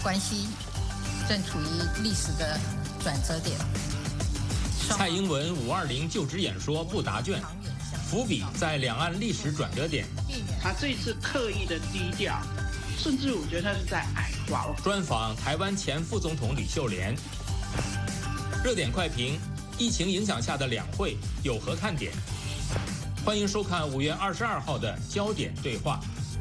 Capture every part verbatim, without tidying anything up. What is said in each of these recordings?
关系正处于历史的转折点。 蔡英文五二零就职演说不答卷，伏笔在两岸历史转折点。 他这次刻意的低调，甚至我觉得他是在矮化。 专访台湾前副总统吕秀莲。热点快评：疫情影响下的两会有何看点？欢迎收看五月二十二号的焦点对话。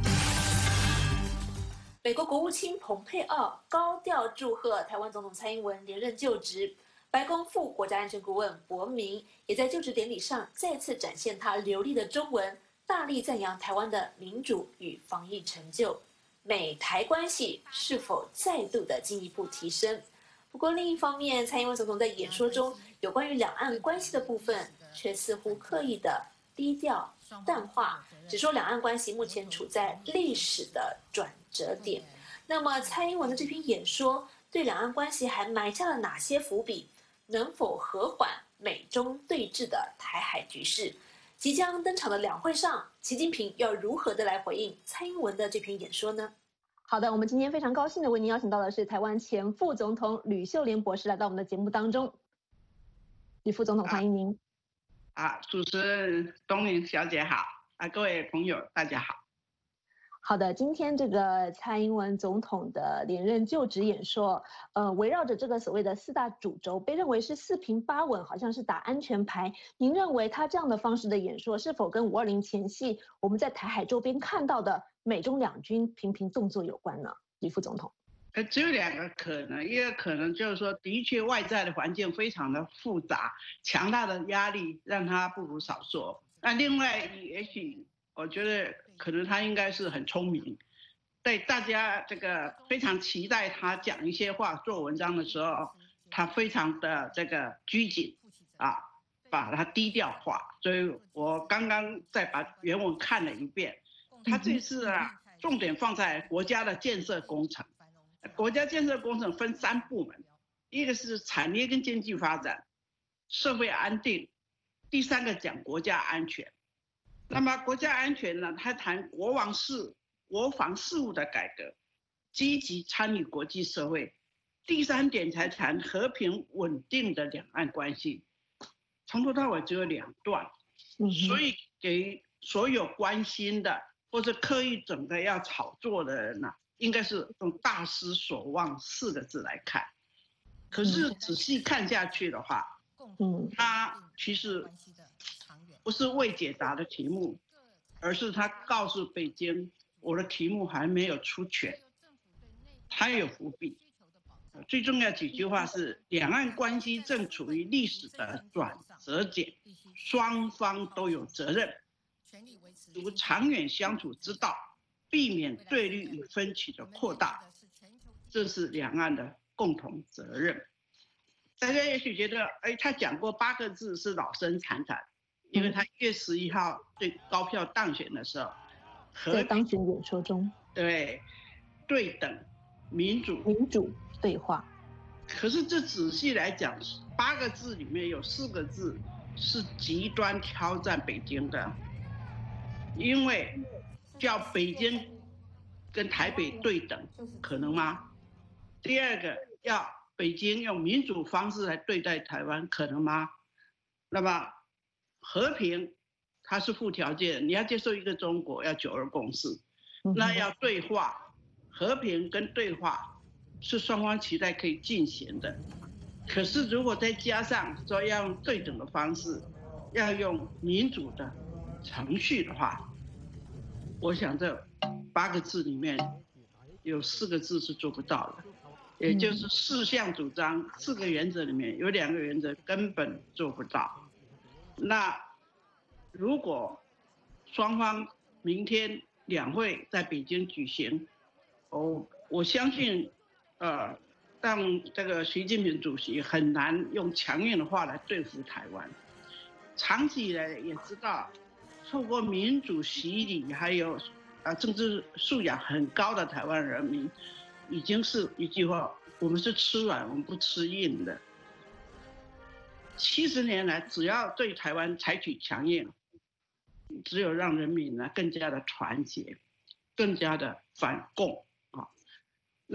美国国务卿蓬佩奥高调祝贺台湾总统蔡英文连任就职。白宫副国家安全顾问博明也在就职典礼上再次展现他流利的中文，大力赞扬台湾的民主与防疫成就。美台关系是否再度的进一步提升？不过另一方面，蔡英文总统在演说中有关于两岸关系的部分，却似乎刻意的低调淡化，只说两岸关系目前处在历史的转折点。那么蔡英文的这篇演说对两岸关系还埋下了哪些伏笔？能否和缓美中对峙的台海局势？即将登场的两会上，习近平要如何的来回应蔡英文的这篇演说呢？好的，我们今天非常高兴的为您邀请到的是台湾前副总统吕秀莲博士来到我们的节目当中。吕副总统，欢迎您。 啊，啊主持人东林小姐好，啊，各位朋友大家好。 好的，今天这个蔡英文总统的连任就职演说，呃，围绕着这个所谓的四大主轴，被认为是四平八稳，好像是打安全牌。您认为他这样的方式的演说，是否跟五二零前夕我们在台海周边看到的美中两军频频动作有关呢？李副总统， 呃，只有两个可能，一个可能就是说，的确外在的环境非常的复杂，强大的压力让他不如少说。那另外，也许我觉得。可能他应该是很聪明，对大家这个非常期待他讲一些话、做文章的时候，他非常的这个拘谨啊，把它低调化。所以我刚刚再把原文看了一遍，他这次啊重点放在国家的建设工程。国家建设工程分三部门，一个是产业跟经济发展、社会安定，第三个讲国家安全。那么国家安全呢？他谈国防事、国防事务的改革，积极参与国际社会。第三点才谈和平稳定的两岸关系，从头到尾只有两段，所以给所有关心的或者刻意整个要炒作的人呢、啊，应该是用大失所望四个字来看。可是仔细看下去的话，嗯，他其实。不是未解答的题目，而是他告诉北京，我的题目还没有出全，他有伏笔。最重要几句话是：两岸关系正处于历史的转折点，双方都有责任，如长远相处之道，避免对立与分歧的扩大，这是两岸的共同责任。大家也许觉得，哎，他讲过八个字是老生常谈。因为他一月十一号对高票当选的时候， 在当选演说中， 对对等、民主、 民主对话。 可是这仔细来讲，八个字里面有四个字是极端挑战北京的，因为叫北京跟台北对等，可能吗？第二个，要北京用民主方式来对待台湾，可能吗？那么。和平，它是附条件，你要接受一个中国，要九二共识，那要对话，和平跟对话是双方期待可以进行的。可是如果再加上说要用对等的方式，要用民主的程序的话，我想这八个字里面有四个字是做不到的，也就是四项主张、四个原则里面有两个原则根本做不到。那如果双方明天两会在北京举行，哦，我相信，呃，让这个习近平主席很难用强硬的话来对付台湾。长期以来也知道，透过民主洗礼，还有啊政治素养很高的台湾人民，已经是一句话：我们是吃软，我们不吃硬的。七十年来，只要对台湾采取强硬，只有让人民呢更加的团结，更加的反共啊。那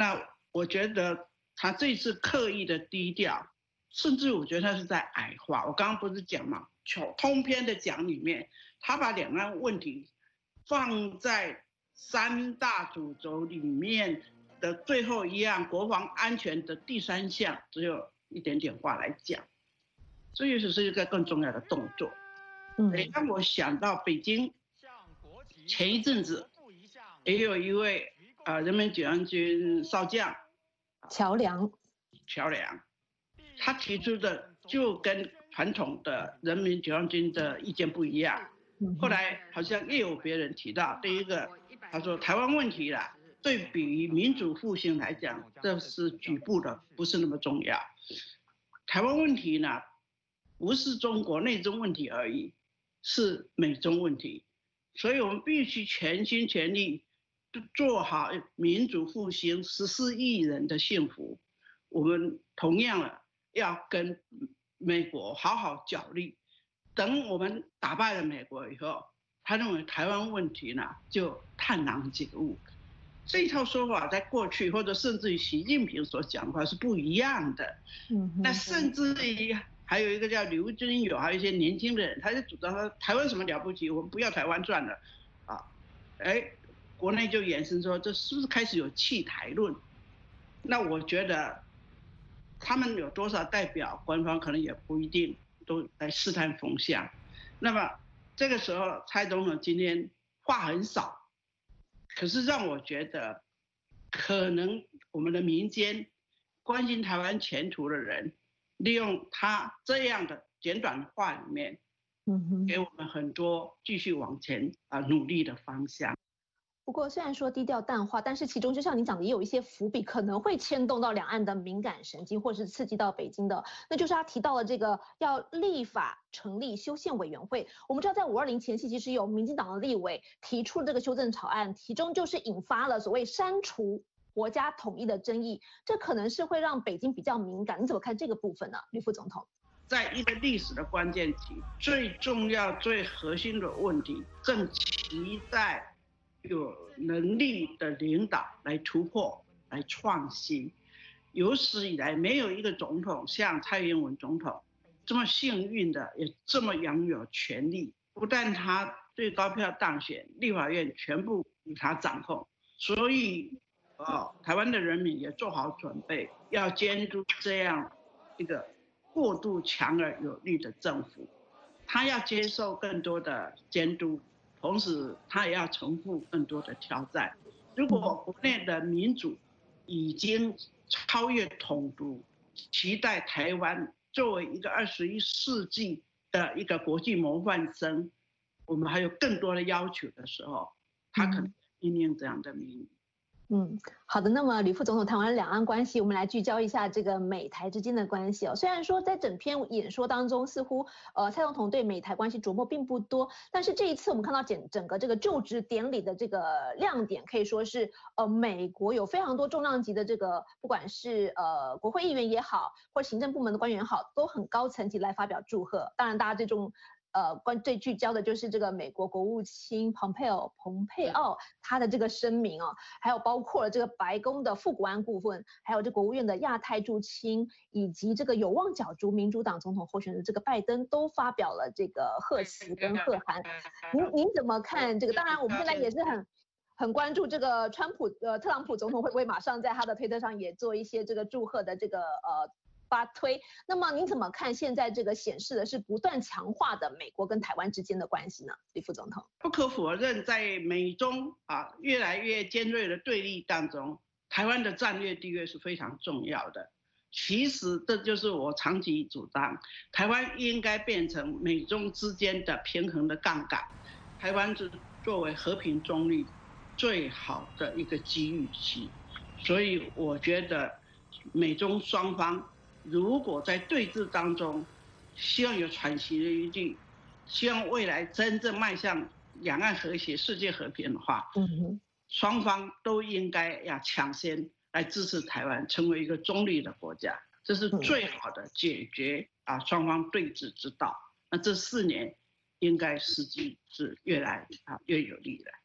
我觉得他这次刻意的低调，甚至我觉得他是在矮化。我刚刚不是讲嘛，通篇的讲里面，他把两岸问题放在三大主轴里面的最后一样，国防安全的第三项，只有一点点话来讲，这也是一个更重要的动作。嗯，让我想到北京前一阵子也有一位呃人民解放军少将乔梁， 乔梁，他提出的就跟传统的人民解放军的意见不一样。后来好像又有别人提到，第一个他说台湾问题啦，对比于民主复兴来讲，这是局部的，不是那么重要。台湾问题呢，不是中国内政问题而已，是美中问题，所以我们必须全心全力做好民主复兴十四亿人的幸福。我们同样了要跟美国好好角力，等我们打败了美国以后，他认为台湾问题呢就探囊解物。这一套说法在过去或者甚至于习近平所讲的话是不一样的。嗯，那甚至于还有一个叫刘军友，还有一些年轻的人，他就主张说台湾什么了不起，我们不要台湾算了啊。哎，国内就衍生说这是不是开始有弃台论？那我觉得他们有多少代表，官方可能也不一定都来试探风向。那么这个时候蔡总统今天话很少，可是让我觉得可能我们的民间关心台湾前途的人，利用他这样的简短的话里面，给我们很多继续往前啊努力的方向。 不过虽然说低调淡化，但是其中就像你讲的，也有一些伏笔，可能会牵动到两岸的敏感神经，或是刺激到北京的。那就是他提到了这个要立法成立修宪委员会。我们知道在五二零前夕，其实有民进党的立委提出这个修正草案，其中就是引发了所谓删除国家统一的争议，这可能是会让北京比较敏感。你怎么看这个部分呢，吕副总统？ 在一个历史的关键期，最重要、最核心的问题，正期待有能力的领导来突破、来创新。有史以来没有一个总统像蔡英文总统这么幸运的，也这么拥有权力。不但他最高票当选，立法院全部由他掌控，所以，哦，台湾的人民也做好准备，要监督这样一个过度强而有力的政府。他要接受更多的监督。同时，他也要承负更多的挑战。如果国内的民主已经超越统独，期待台湾作为一个二十一世纪的一个国际模范生，我们还有更多的要求的时候，他可能因应这样的命运。 嗯，好的。那么吕副总统谈完两岸关系，我们来聚焦一下这个美台之间的关系哦。虽然说在整篇演说当中，似乎呃蔡总统对美台关系琢磨并不多，但是这一次我们看到整整个这个就职典礼的这个亮点，可以说是呃美国有非常多重量级的这个，不管是呃国会议员也好，或行政部门的官员也好，都很高层级来发表祝贺。当然，大家最重呃，关最聚焦的就是这个美国国务卿蓬佩奥蓬佩奥他的这个声明哦，还有包括了这个白宫的副国安顾问，还有这国务院的亚太驻青，以及这个有望角逐民主党总统候选人这个拜登都发表了这个贺词跟贺函。您您怎么看这个？当然，我们现在也是很很关注这个川普呃特朗普总统会不会马上在他的推特上也做一些这个祝贺的这个呃。发推，那么您怎么看现在这个显示的是不断强化的美国跟台湾之间的关系呢？李副总统， 不可否认，在美中啊越来越尖锐的对立当中，台湾的战略地位是非常重要的。其实这就是我长期主张，台湾应该变成美中之间的平衡的杠杆。台湾是作为和平中立最好的一个机遇期，所以我觉得美中双方如果在对峙当中，希望有喘息的余地，希望未来真正迈向两岸和谐、世界和平的话，嗯，双方都应该要抢先来支持台湾成为一个中立的国家，这是最好的解决啊双方对峙之道。那这四年应该实际是越来啊越有利的。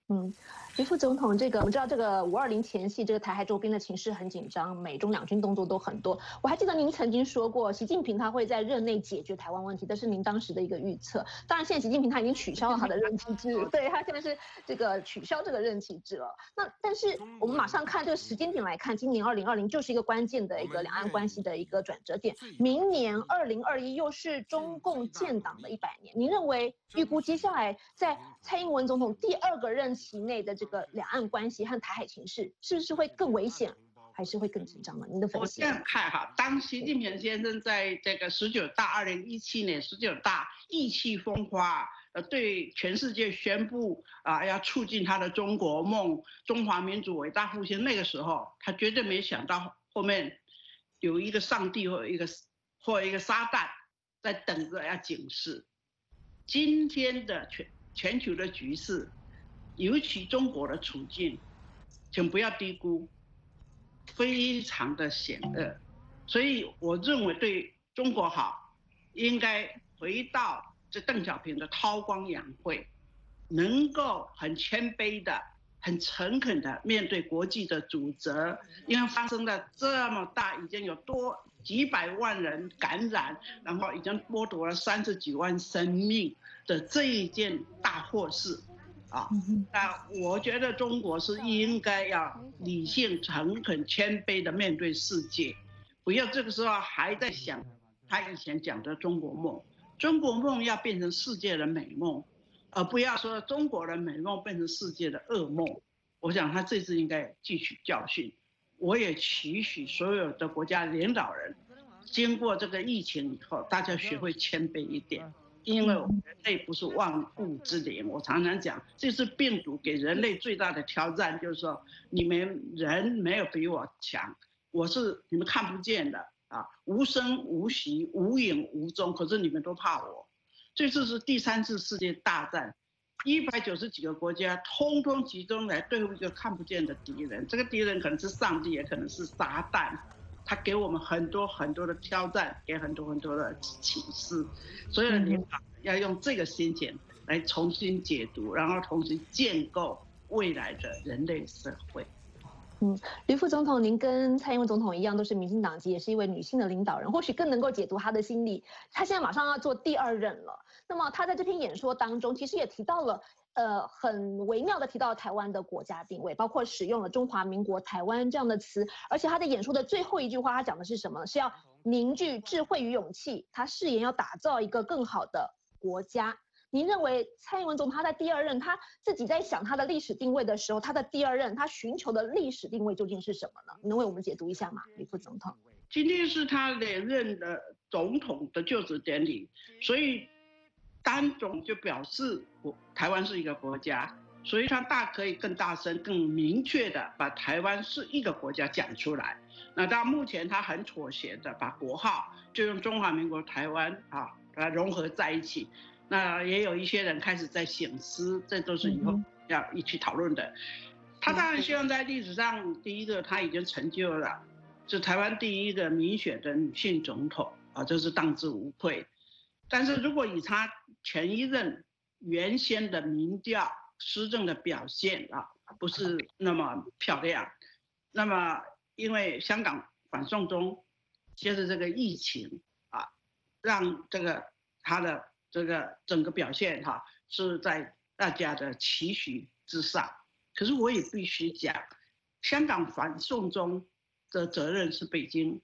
嗯，李副总统，这个我们知道，这个五二零前夕，这个台海周边的情势很紧张，美中两军动作都很多。我还记得您曾经说过，习近平他会在任内解决台湾问题，这是您当时的一个预测。当然，现在习近平他已经取消了他的任期制，对他现在是这个取消这个任期制了。那但是我们马上看这个时间点来看，今年二零二零就是一个关键的一个两岸关系的一个转折点，明年二零二一又是中共建党的一百年。您认为预估接下来在蔡英文总统第二个任期内的这个两岸关系和台海情势，是不是会更危险，还是会更紧张呢？您的分析？ 我这样看哈，当习近平先生在这个十九大二零一七年十九大意气风发，呃，对全世界宣布啊、呃、要促进他的中国梦、中华民族伟大复兴，那个时候他绝对没想到后面有一个上帝或一个或一个撒旦在等着要警示。今天的全全球的局势，尤其中国的处境，请不要低估，非常的险恶。所以我认为对中国好，应该回到这邓小平的韬光养晦，能够很谦卑的、很诚恳的面对国际的主责，因为发生了这么大，已经有多几百万人感染，然后已经剥夺了三十几万生命的这一件大祸事。啊，那我觉得中国是应该要理性、诚恳、谦卑的面对世界，不要这个时候还在想他以前讲的中国梦。中国梦要变成世界的美梦，而不要说中国的美梦变成世界的噩梦。我想他这次应该汲取教训。我也期许所有的国家领导人，经过这个疫情以后，大家学会谦卑一点。因为人类不是万物之灵，我常常讲，这次病毒给人类最大的挑战，就是说你们人没有比我强，我是你们看不见的啊，无声无息、无影无踪，可是你们都怕我。这次是第三次世界大战，一百九十几个国家通通集中来对付一个看不见的敌人，这个敌人可能是上帝，也可能是撒旦。他给我们很多很多的挑战，给很多很多的启示，所有的领导要用这个心情来重新解读，然后重新建构未来的人类社会。 嗯，吕副总统，您跟蔡英文总统一样，都是民进党籍，也是一位女性的领导人，或许更能够解读她的心理。她现在马上要做第二任了，那么她在这篇演说当中，其实也提到了。呃，很微妙的提到台湾的国家定位，包括使用了中华民国台湾这样的词，而且他的演说的最后一句话，他讲的是什么？是要凝聚智慧与勇气，他誓言要打造一个更好的国家。您认为蔡英文总统他在第二任，他自己在想他的历史定位的时候，他的第二任他寻求的历史定位究竟是什么呢？能为我们解读一下吗，李副总统？ 今天是他连任的总统的就职典礼，所以。单总就表示我台湾是一个国家，所以他大可以更大声、更明确的把台湾是一个国家讲出来。那到目前他很妥协的把国号就用中华民国台湾啊把它融合在一起。那也有一些人开始在省思，这都是以后要一起讨论的。他当然希望在历史上第一个他已经成就了，是台湾第一个民选的女性总统啊，这是当之无愧。但是如果以他前一任原先的民调施政的表现啊，不是那么漂亮，那么因为香港反送中，接着这个疫情啊，让这个他的这个整个表现哈、啊、是在大家的期许之上。可是我也必须讲，香港反送中的责任是北京。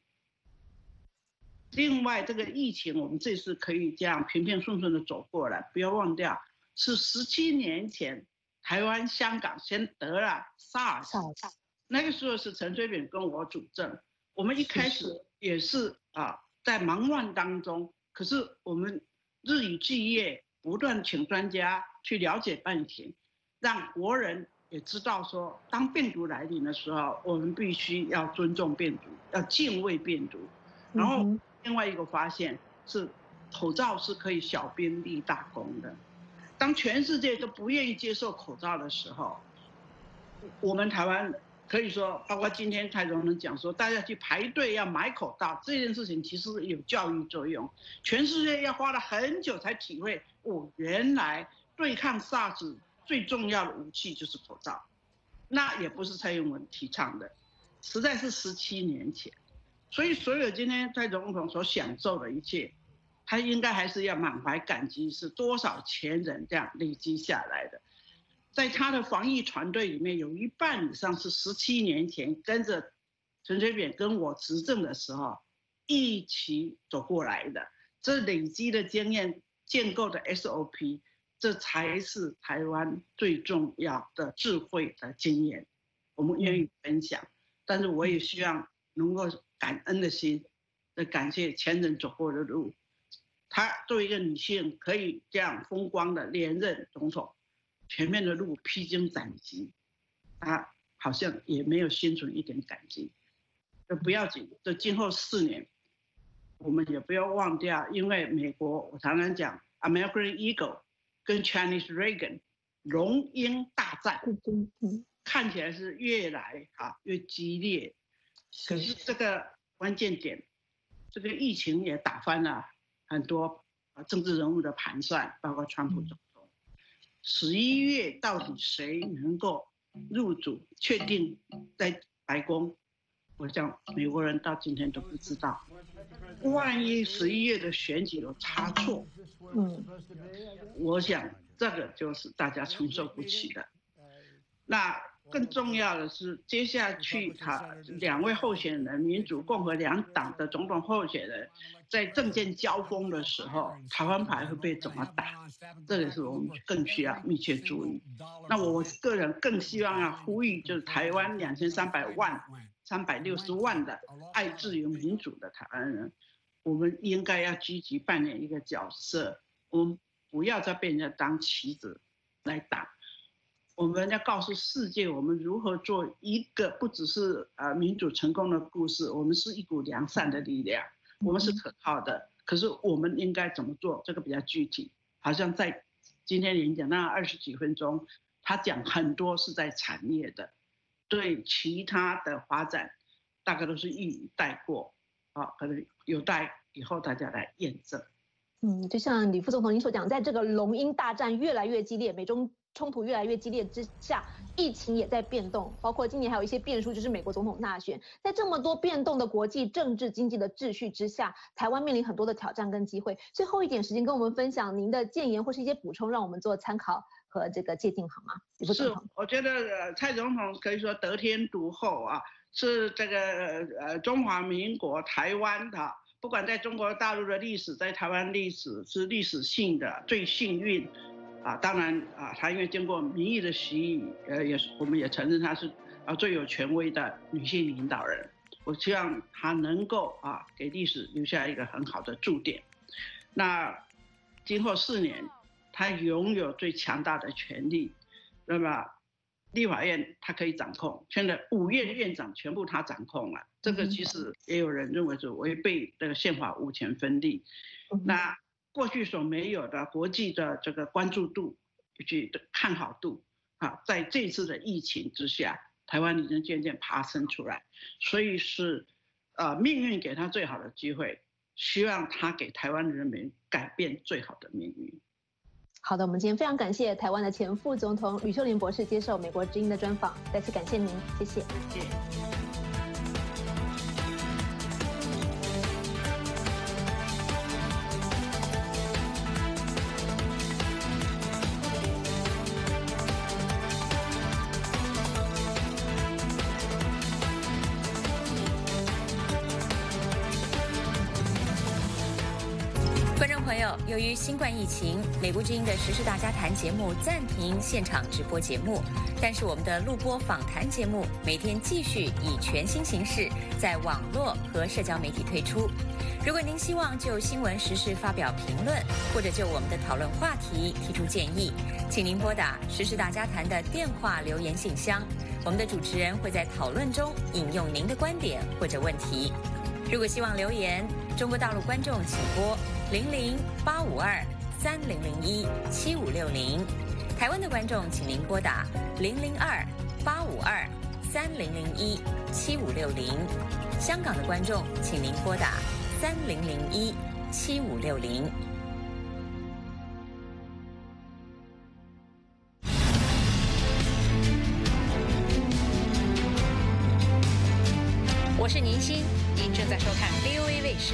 另外，这个疫情我们这次可以这样平平顺顺的走过来，不要忘掉，是十七年前台湾、香港先得了 SARS， 那个时候是陈水扁跟我主政，我们一开始也是啊在忙乱当中，可是我们日以继夜，不断请专家去了解病情，让国人也知道说，当病毒来临的时候，我们必须要尊重病毒，要敬畏病毒，然后。嗯另外一个发现是，口罩是可以小兵立大功的。当全世界都不愿意接受口罩的时候，我们台湾可以说，包括今天蔡总统讲说，大家去排队要买口罩这件事情，其实有教育作用。全世界要花了很久才体会，哦，原来对抗 SARS 最重要的武器就是口罩，那也不是蔡英文提倡的，实在是十七年前。所以所有今天蔡总统所享受的一切，他应该还是要满怀感激，是多少前人这样累积下来的。在他的防疫团队里面，有一半以上是十七年前跟着陈水扁跟我执政的时候一起走过来的，这累积的经验建构的 S O P， 这才是台湾最重要的智慧的经验，我们愿意分享。但是我也希望能够感恩的心的感谢前人走过的路。她作为一个女性，可以这样风光的连任总统，前面的路披荆斩棘，她好像也没有心存一点感激。这不要紧，这今后四年，我们也不要忘掉，因为美国我常常讲 American Eagle 跟 Chinese Dragon 龙鹰大战，看起来是越来啊越激烈。可是这个关键点，这个疫情也打翻了很多政治人物的盘算，包括川普总统。十一月到底谁能够入主，确定在白宫，我想美国人到今天都不知道。万一十一月的选举有差错，嗯，我想这个就是大家承受不起的。那更重要的是，接下去他两位候选人，民主、共和两党的总统候选人，在政见交锋的时候，台湾牌会被怎么打？这个是我们更需要密切注意。那我个人更希望要呼吁，就是台湾两千三百万、三百六十万的爱自由民主的台湾人，我们应该要积极扮演一个角色，我们不要再被人家当棋子来打。我们要告诉世界，我们如何做一个不只是呃民主成功的故事，我们是一股良善的力量，我们是可靠的。可是我们应该怎么做？这个比较具体。好像在今天演讲那二十几分钟，他讲很多是在产业的，对其他的发展大概都是一语带过，啊，可能有待以后大家来验证。 嗯，就像李副总统您所讲，在这个龙鹰大战越来越激烈，美中冲突越来越激烈之下，疫情也在变动，包括今年还有一些变数，就是美国总统大选。在这么多变动的国际政治经济的秩序之下，台湾面临很多的挑战跟机会。最后一点时间跟我们分享您的建言或是一些补充，让我们做参考和这个借鉴好吗？ 是，我觉得蔡总统可以说得天独厚啊，是这个呃中华民国台湾的。不管在中国大陆的历史，在台湾历史是历史性的最幸运，啊，当然啊，她因为经过民意的洗礼，呃，也我们也承认她是啊最有权威的女性领导人。我希望她能够啊给历史留下一个很好的注点。那今后四年，她拥有最强大的权力，那么立法院她可以掌控，现在五院院长全部她掌控了。这个其实也有人认为是违背这个宪法五权分立，那过去所没有的国际的这个关注度以及看好度啊，在这次的疫情之下，台湾已经渐渐爬升出来，所以是呃命运给他最好的机会，希望他给台湾人民改变最好的命运。 好的，我们今天非常感谢台湾的前副总统吕秀莲博士接受美国之音的专访，再次感谢您，谢谢。 谢谢。 由于新冠疫情，美国之音的时事大家谈节目暂停现场直播节目，但是我们的录播访谈节目每天继续以全新形式在网络和社交媒体推出。如果您希望就新闻时事发表评论，或者就我们的讨论话题提出建议，请您拨打时事大家谈的电话留言信箱，我们的主持人会在讨论中引用您的观点或者问题。如果希望留言，中国大陆观众请拨零零八五二三零零一七五六零，台湾的观众请您拨打零零二八五二三零零一七五六零，香港的观众请您拨打三零零一七五六零。 欣欣，您正在收看 V O A 卫视。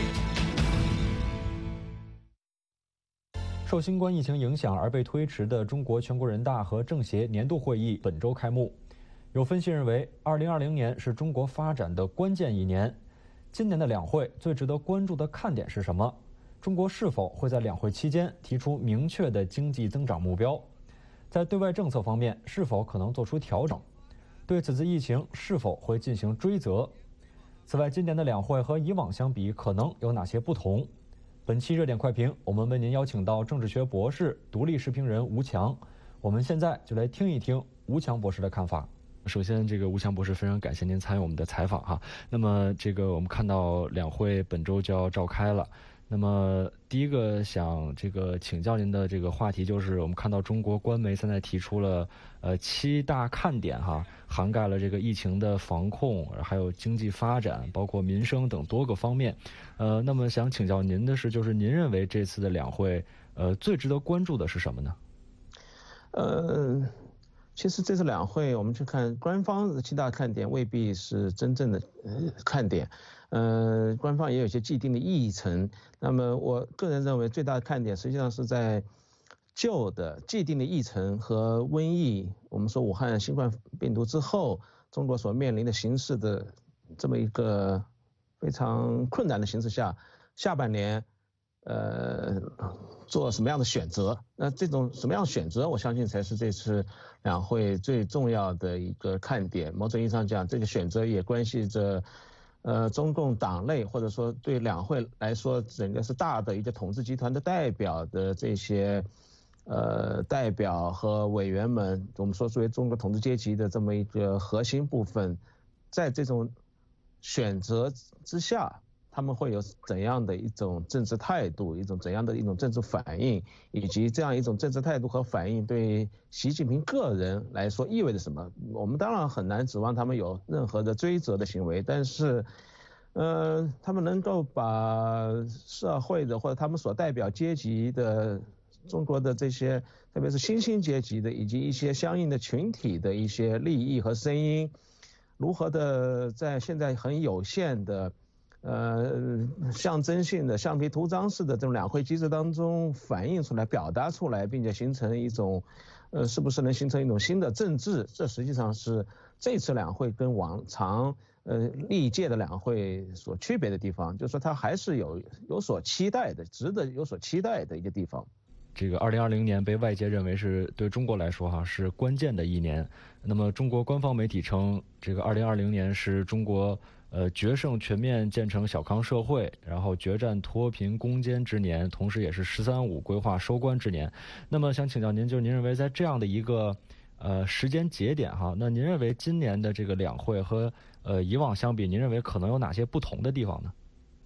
受新冠疫情影响而被推迟的中国全国人大和政协年度会议本周开幕。有分析认为，二零二零年是中国发展的关键一年。今年的两会最值得关注的看点是什么？中国是否会在两会期间提出明确的经济增长目标？在对外政策方面，是否可能做出调整？对此次疫情是否会进行追责？此外，今年的两会和以往相比，可能有哪些不同？本期热点快评，我们为您邀请到政治学博士、独立时评人吴强。我们现在就来听一听吴强博士的看法。首先，这个吴强博士非常感谢您参与我们的采访哈。那么，这个我们看到两会本周就要召开了。那么，第一个想这个请教您的这个话题就是，我们看到中国官媒现在提出了呃七大看点哈，涵盖了这个疫情的防控，还有经济发展，包括民生等多个方面。呃，那么想请教您的是，就是您认为这次的两会呃最值得关注的是什么呢？ 呃。其实这次两会，我们去看官方的七大看点，未必是真正的呃看点，呃，官方也有一些既定的议程。那么我个人认为，最大的看点实际上是在旧的既定的议程和瘟疫，我们说武汉新冠病毒之后，中国所面临的形势的这么一个非常困难的形势下，下半年。呃，做什么样的选择？那这种什么样的选择，我相信才是这次两会最重要的一个看点。某种意义上讲，这个选择也关系着，呃，中共党内或者说对两会来说，整个是大的一个统治集团的代表的这些，呃，代表和委员们，我们说作为中国统治阶级的这么一个核心部分，在这种选择之下。他们会有怎样的一种政治态度，一种怎样的一种政治反应，以及这样一种政治态度和反应对习近平个人来说意味着什么？我们当然很难指望他们有任何的追责的行为，但是，呃，他们能够把社会的或者他们所代表阶级的中国的这些，特别是新兴阶级的以及一些相应的群体的一些利益和声音，如何的在现在很有限的。呃，象征性的、橡皮图章式的这种两会机制当中反映出来、表达出来，并且形成一种，呃，是不是能形成一种新的政治？这实际上是这次两会跟往常呃历届的两会所区别的地方，就是说它还是有有所期待的，值得有所期待的一个地方。 这个二零二零年被外界认为是对中国来说哈是关键的一年。那么中国官方媒体称，这个二零二零年是中国。呃，决胜全面建成小康社会，然后决战脱贫攻坚之年，同时也是“十三五”规划收官之年。那么，想请教您，就是您认为在这样的一个呃时间节点哈，那您认为今年的这个两会和呃以往相比，您认为可能有哪些不同的地方呢？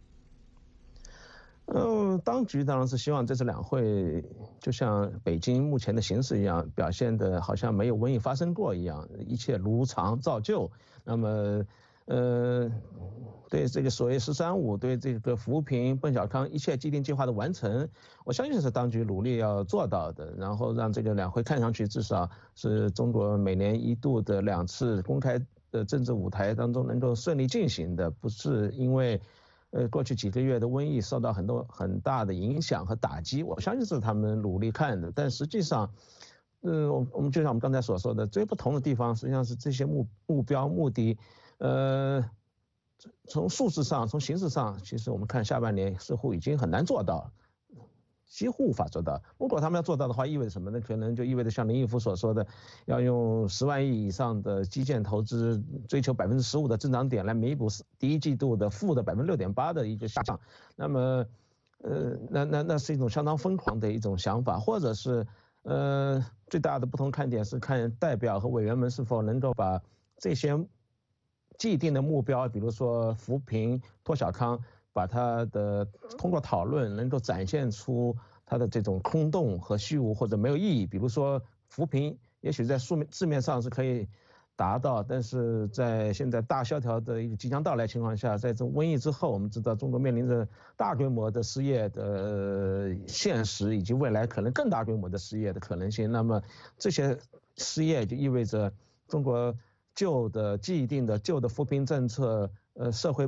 呃，当局当然是希望这次两会就像北京目前的形势一样，表现的好像没有瘟疫发生过一样，一切如常照旧。那么。呃，对这个所谓“十三五”，对这个扶贫、奔小康一切既定计划的完成，我相信是当局努力要做到的。然后让这个两会看上去至少是中国每年一度的两次公开的政治舞台当中能够顺利进行的，不是因为呃过去几个月的瘟疫受到很多很大的影响和打击。我相信是他们努力看的，但实际上。呃，我们就像我们刚才所说的，最不同的地方实际上是这些目目标目的。呃，从数字上、从形式上，其实我们看下半年似乎已经很难做到，几乎无法做到。如果他们要做到的话，意味着什么呢？可能就意味着像林毅夫所说的，要用十万亿以上的基建投资，追求百分之十五的增长点来弥补第一季度的负的百分之六点八的一个下降。那么，呃，那那那是一种相当疯狂的一种想法，或者是呃，最大的不同看点是看代表和委员们是否能够把这些。既定的目标，比如说扶贫、脱小康，把它的通过讨论能够展现出它的这种空洞和虚无或者没有意义。比如说扶贫，也许在书面字面上是可以达到，但是在现在大萧条的一个即将到来情况下，在这种瘟疫之后，我们知道中国面临着大规模的失业的现实，以及未来可能更大规模的失业的可能性。那么这些失业就意味着中国。旧的既定的旧的扶贫政策，呃，社会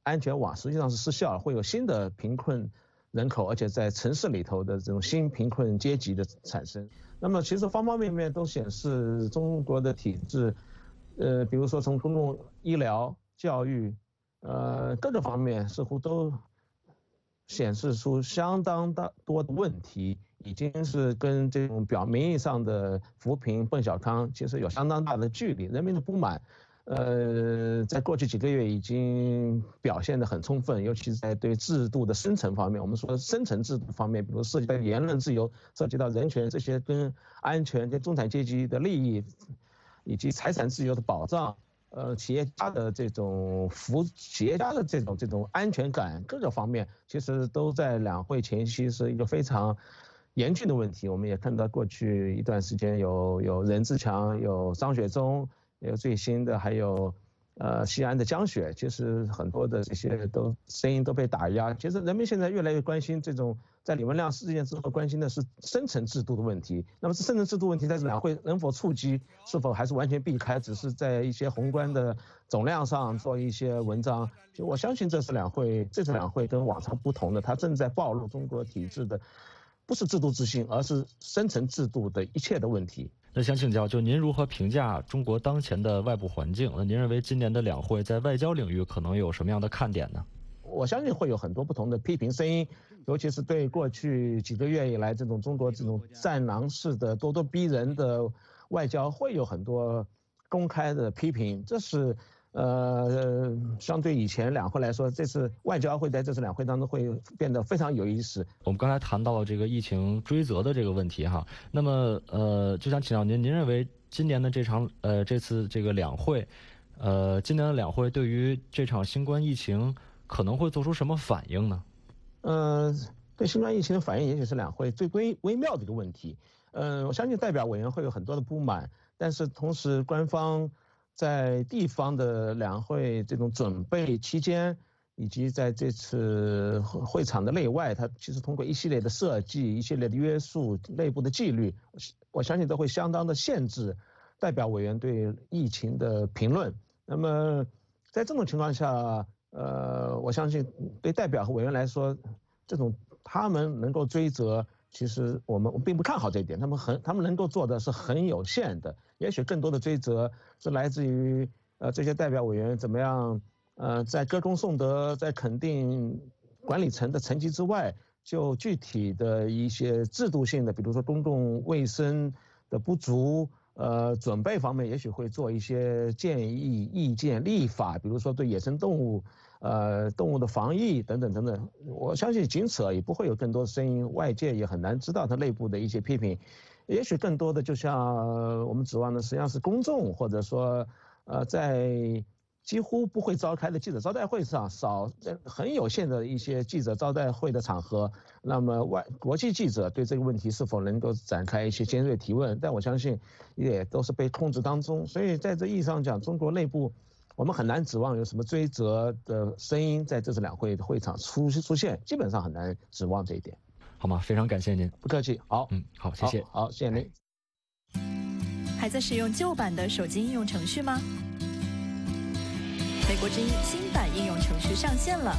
安全网实际上是失效了，会有新的贫困人口，而且在城市里头的这种新贫困阶级的产生。那么其实方方面面都显示中国的体制，呃，比如说从公共医疗、教育，呃，各个方面似乎都显示出相当大多的问题，已经是跟这种表名义上的扶贫奔小康其实有相当大的距离。人民的不满，呃，在过去几个月已经表现得很充分，尤其是在对制度的深层方面，我们说深层制度方面，比如涉及到言论自由、涉及到人权这些跟安全、跟中产阶级的利益以及财产自由的保障。呃，企业家的这种服，企业家的这种这种安全感，各个方面其实都在两会前夕是一个非常严峻的问题。我们也看到过去一段时间有有任志强，有张雪忠，有最新的还有呃西安的江雪，其实很多的这些都声音都被打压。其实人们现在越来越关心这种。在李文亮事件之后，关心的是深层制度的问题。那么，这深层制度问题在两会能否触及，是否还是完全避开，只是在一些宏观的总量上做一些文章？就我相信，这次两会，这次两会跟往常不同的，它正在暴露中国体制的不是制度自信，而是深层制度的一切的问题。 那想请教，就您如何评价中国当前的外部环境？那您认为今年的两会在外交领域可能有什么样的看点呢？ 我相信会有很多不同的批评声音，尤其是对过去几个月以来这种中国这种战狼式的咄咄逼人的外交会有很多公开的批评。这是呃相对以前两会来说，这次外交会在这次两会当中会变得非常有意思。 我们刚才谈到了这个疫情追责的这个问题哈，那么呃就想请教您，您认为今年的这场呃这次这个两会，呃今年的两会对于这场新冠疫情可能会做出什么反应呢？ 呃，对新冠疫情的反应，也许是两会最微微妙的一个问题。呃，我相信代表委员会有很多的不满，但是同时官方在地方的两会这种准备期间，以及在这次会场的内外，它其实通过一系列的设计、一系列的约束、内部的纪律，我相信都会相当的限制代表委员对疫情的评论。那么在这种情况下，呃，我相信对代表和委员来说，这种他们能够追责，其实我们并不看好这一点。他们很，他们能够做的是很有限的。也许更多的追责是来自于呃这些代表委员怎么样，呃，在歌功颂德，在肯定管理层的成绩之外，就具体的一些制度性的，比如说公共卫生的不足。呃，准备方面也许会做一些建议、意见、立法，比如说对野生动物，呃，动物的防疫等等等等。我相信仅此而已，不会有更多的声音，外界也很难知道它内部的一些批评。也许更多的就像我们指望的，实际上是公众，或者说，呃，在几乎不会召开的记者招待会上，少很有限的一些记者招待会的场合，那么外国际记者对这个问题是否能够展开一些尖锐提问，但我相信也都是被控制当中。所以在这意义上讲，中国内部我们很难指望有什么追责的声音在这次两会的会场出出现，基本上很难指望这一点。 好吗？非常感谢您， 不客气。好， 嗯，好，谢谢， 好，好谢谢您。 还在使用旧版的手机应用程序吗？美国之音新版应用程序上线了，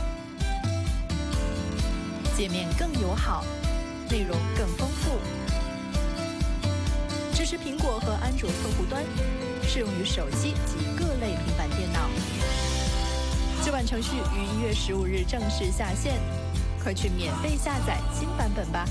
界面更友好，内容更丰富，支持苹果和安卓客户端，适用于手机及各类平板电脑。旧版程序于一月十五日正式下线，快去免费下载新版本吧。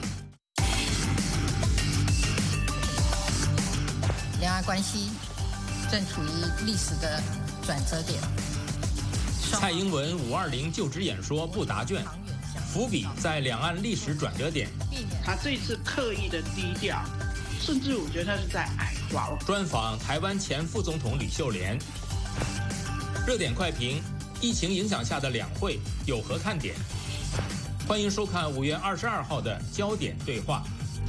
关系正处于历史的转折点。 蔡英文五二零就职演说不答卷，伏笔在两岸历史转折点。 他这次刻意的低调，甚至我觉得他是在矮化。 专访台湾前副总统吕秀莲。热点快评：疫情影响下的两会有何看点？欢迎收看五月二十二号的焦点对话。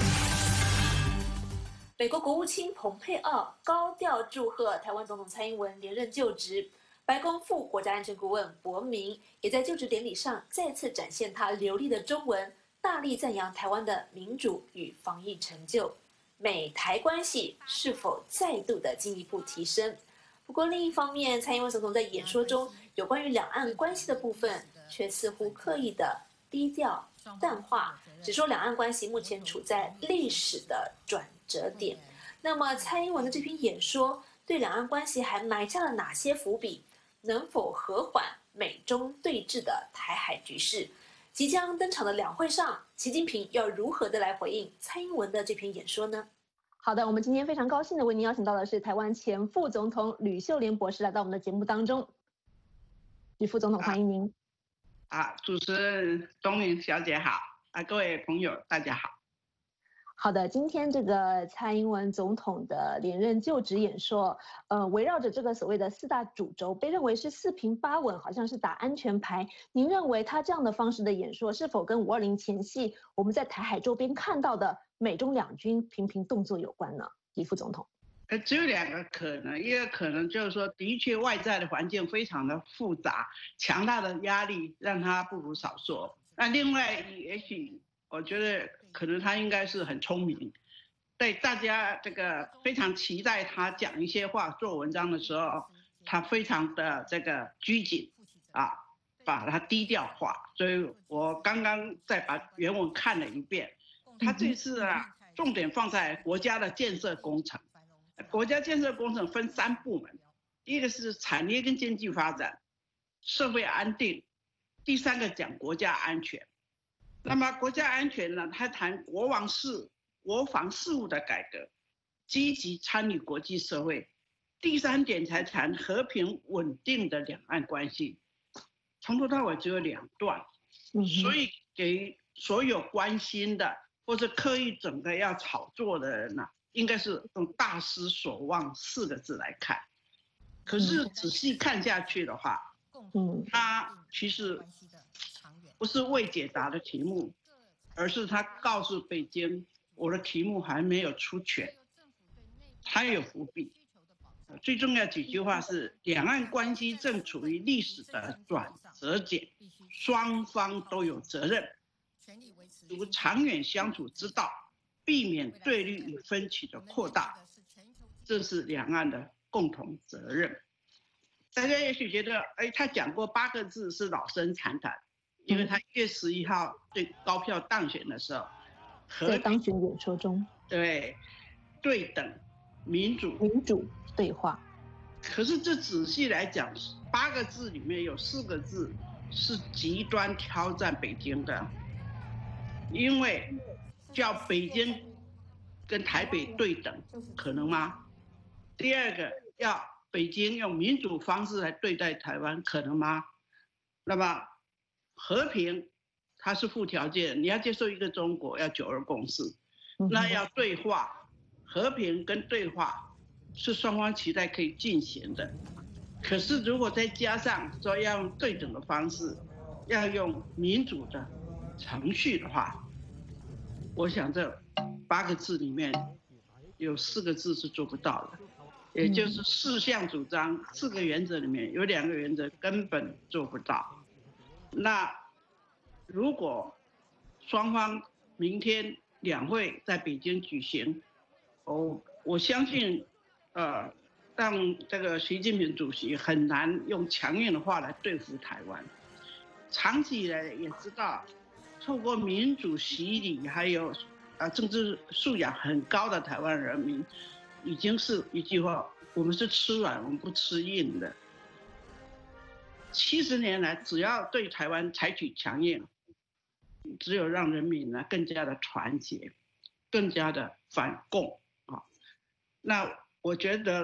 美国国务卿蓬佩奥高调祝贺台湾总统蔡英文连任就职。白宫副国家安全顾问博明也在就职典礼上再次展现他流利的中文，大力赞扬台湾的民主与防疫成就。美台关系是否再度的进一步提升？不过另一方面，蔡英文总统在演说中有关于两岸关系的部分，却似乎刻意的低调淡化，只说两岸关系目前处在历史的转折点。那么蔡英文的这篇演说对两岸关系还埋下了哪些伏笔？能否和缓美中对峙的台海局势？即将登场的两会上，习近平要如何的来回应蔡英文的这篇演说呢？ 好的，我们今天非常高兴的为您邀请到的是台湾前副总统吕秀莲博士来到我们的节目当中。吕副总统，欢迎您。 啊，主持人东明小姐好，啊，各位朋友大家好。 好的，今天这个蔡英文总统的连任就职演说，呃，围绕着这个所谓的四大主轴，被认为是四平八稳，好像是打安全牌。您认为他这样的方式的演说，是否跟五二零前夕我们在台海周边看到的美中两军频频动作有关呢？李副总统， 呃，只有两个可能，一个可能就是说，的确外在的环境非常的复杂，强大的压力让他不如少说。那另外，也许我觉得可能他应该是很聪明，对大家这个非常期待他讲一些话、做文章的时候，他非常的这个拘谨啊，把它低调化。所以我刚刚再把原文看了一遍，他这次啊，重点放在国家的建设工程。国家建设工程分三部门，一个是产业跟经济发展，社会安定，第三个讲国家安全。那么国家安全呢，他谈国王事、国防事务的改革，积极参与国际社会。第三点才谈和平稳定的两岸关系，从头到尾只有两段，所以给所有关心的或者刻意整个要炒作的人呢、啊，应该是用大失所望四个字来看。可是仔细看下去的话，嗯，他其实不是未解答的题目，而是他告诉北京，我的题目还没有出全，还有伏笔。最重要几句话是：两岸关系正处于历史的转折点，双方都有责任，如长远相处之道，避免对立与分歧的扩大，这是两岸的共同责任。大家也许觉得，哎，他讲过八个字是老生常谈。因为他一月十一号对高票当选的时候， 在当选演说中， 对对等、民主、 民主对话。 可是这仔细来讲，八个字里面有四个字是极端挑战北京的，因为叫北京跟台北对等，可能吗？第二个，要北京用民主方式来对待台湾，可能吗？那么和平，它是附条件，你要接受一个中国，要九二共识，那要对话，和平跟对话是双方期待可以进行的。可是如果再加上说要用对等的方式，要用民主的程序的话，我想这八个字里面有四个字是做不到的，也就是四项主张、四个原则里面有两个原则根本做不到。那如果双方明天两会在北京举行，哦，我相信，呃，让这个习近平主席很难用强硬的话来对付台湾。长期以来也知道，透过民主洗礼，还有啊政治素养很高的台湾人民，已经是一句话：我们是吃软，我们不吃硬的。七十年来，只要对台湾采取强硬，只有让人民呢更加的团结，更加的反共啊。那我觉得